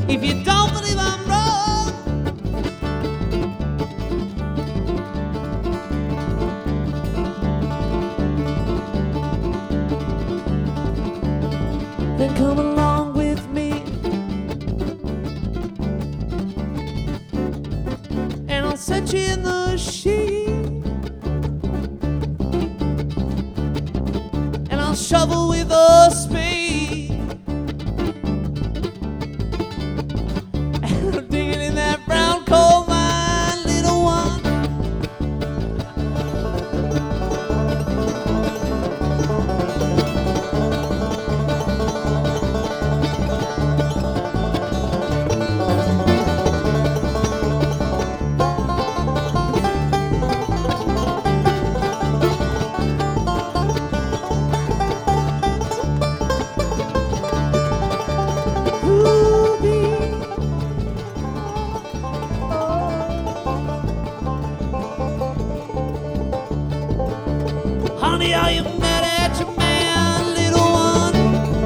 If you don't believe I'm wrong, then come along with me, and I'll set you in the sheet, and I'll shovel with a spade, and I'm digging in that brown coal mine, little one. Honey, are you mad at your man, little one?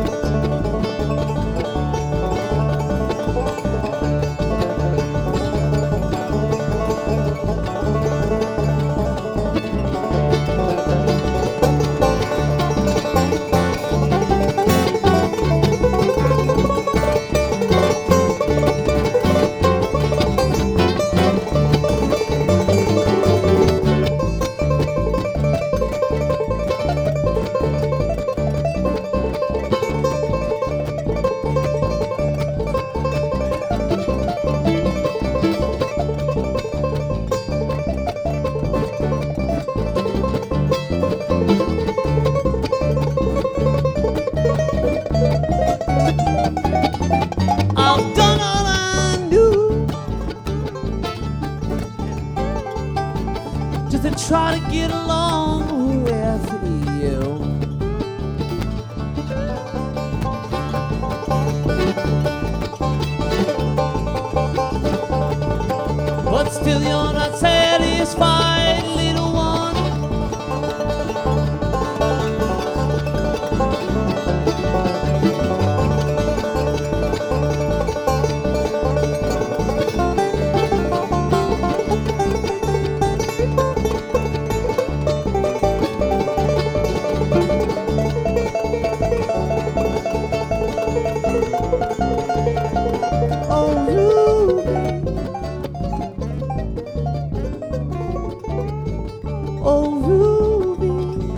I've done all I knew just to try to get along with you, but still you're not satisfied, little one. Oh, Ruby. Oh, Ruby.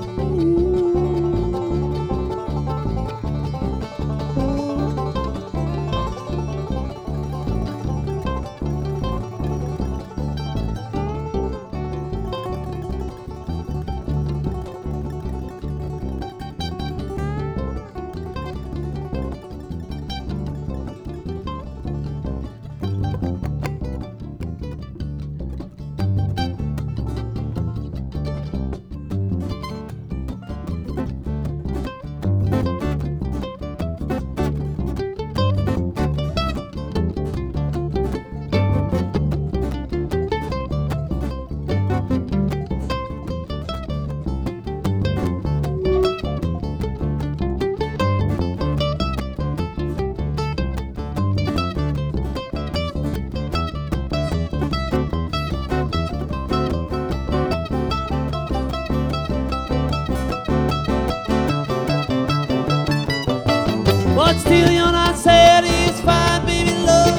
But still you're not satisfied, baby love.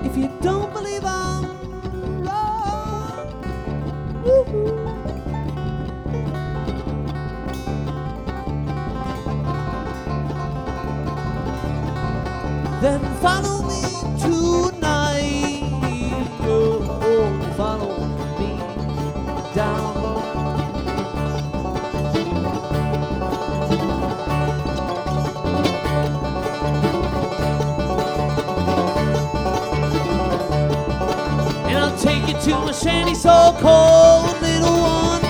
If you don't believe I'm wrong, woo-hoo. Then follow me tonight. Oh, follow me down. And I'll take you to my shanty so cold, little one.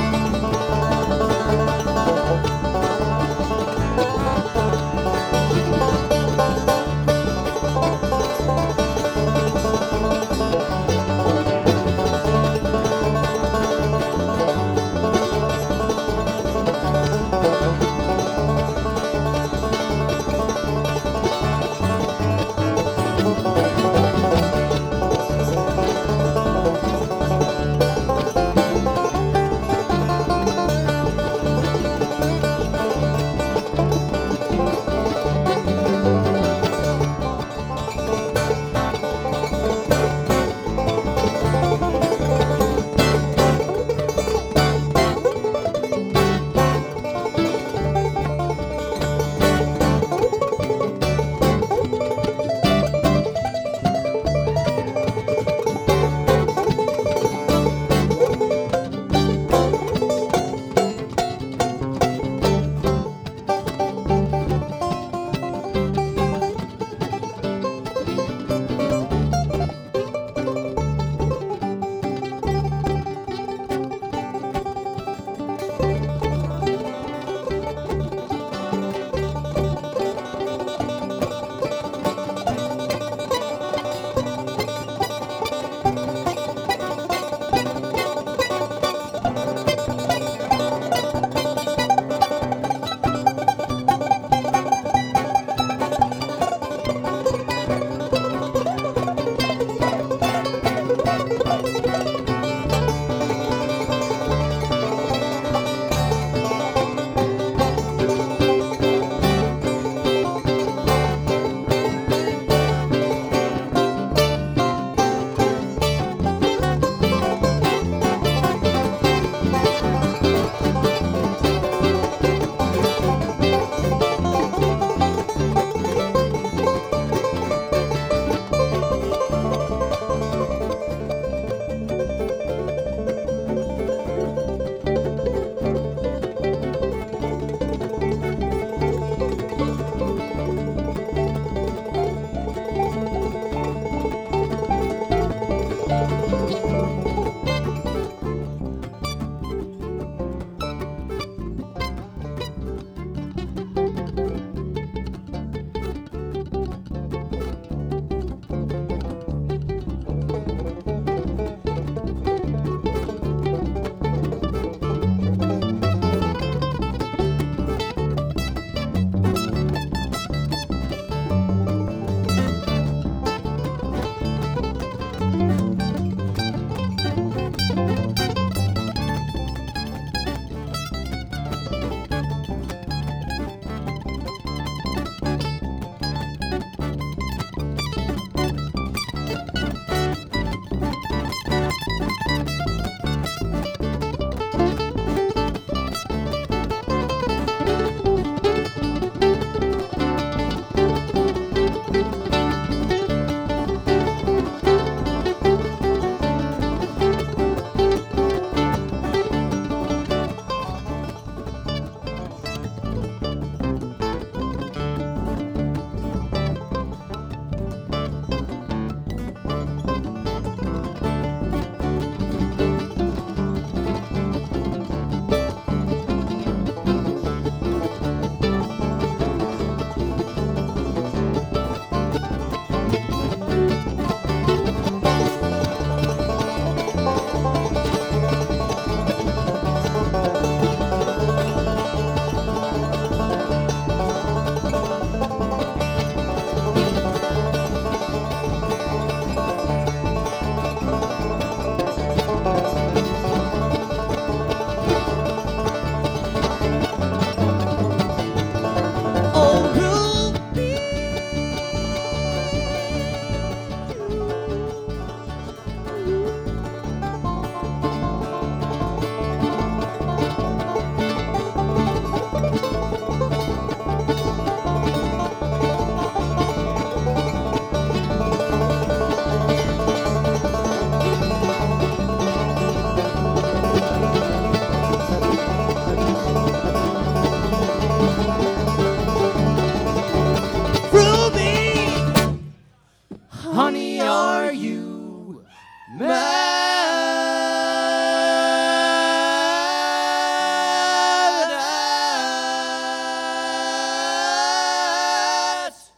That's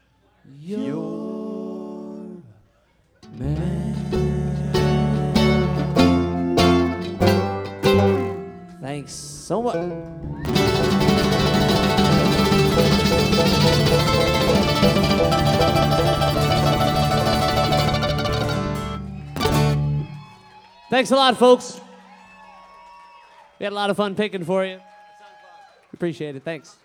your man. Thanks so much. Thanks a lot, folks. We had a lot of fun picking for you. Appreciate it. Thanks.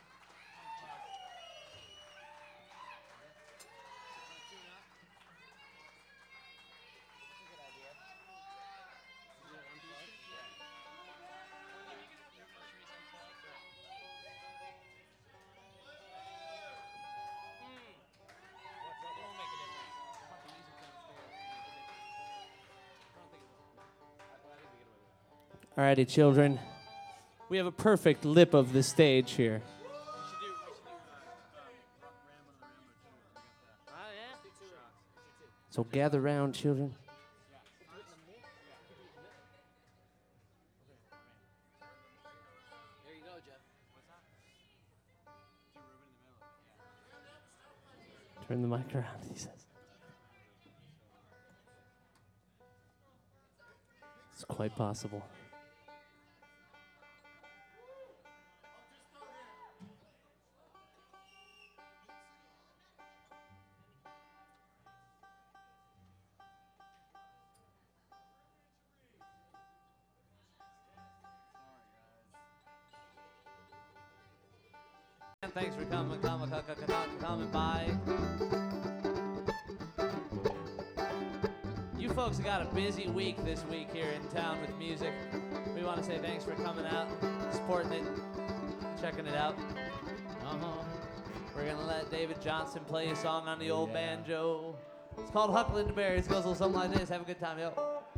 Alrighty, children. We have a perfect lip of the stage here. So gather round, children. There you go, Jeff. Turn the mic around, he says. It's quite possible. Thanks for coming by. You folks have got a busy week this week here in town with music. We want to say thanks for coming out, supporting it, checking it out. We're going to let David Johnson play a song on the old banjo. It's called Huckleberries. It goes a little something like this. Have a good time, yo.